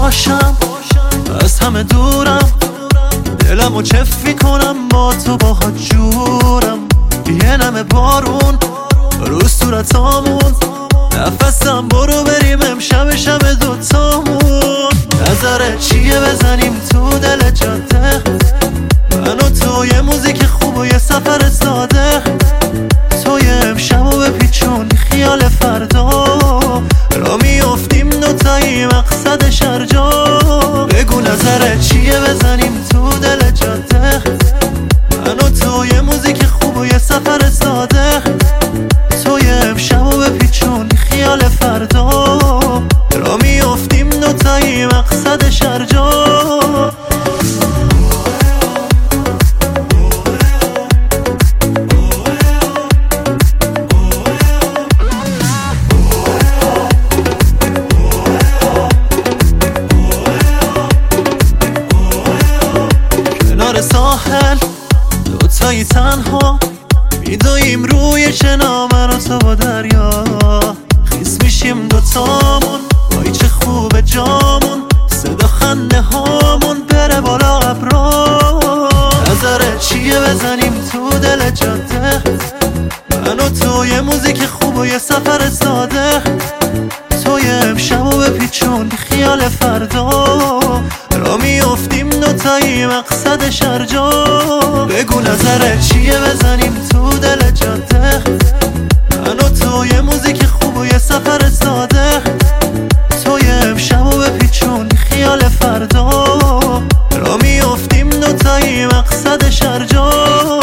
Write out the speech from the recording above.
باشم، از همه دورم، دلمو چف میکنم با تو باهات جورم. یه نمه بارون رو صورتامون، نفسم برو بریم امشب شب دوتامون. نظرت چیه بزنیم تو دل جاده، من و تو یه موزیک خوب و یه سفر ساده. تو یه امشبو بپیچون خیال فردا، را میافتیم دوتایی مقصد شرجا. بگو نظرت چیه بزنیم تو دل جاده، من و تو یه موزیک خوب و یه سفر ساده. تو یه امشبو بپیچون خیال فردا، را میافتیم دوتایی مقصد شرجا. ساحل دوتایی تنها میدویم روی شنا، من و تو با دریا. خیس میشیم دوتامون، وای چه خوبه جامون، صدا خنده هامون بره بالا ابرا. نظرت چیه بزنیم تو دل جاده، من و تو یه موزیک خوب و یه سفر ساده. تو یه امشبو بپیچون خیال فردا، را میافتیم دوتایی مقصد شرجا. بگو نظرت چیه بزنیم تو دل جاده، من و تو یه موزیک خوب و یه سفر ساده. تو یه امشبو بپیچون خیال فردا، را میافتیم دوتایی مقصد شرجا.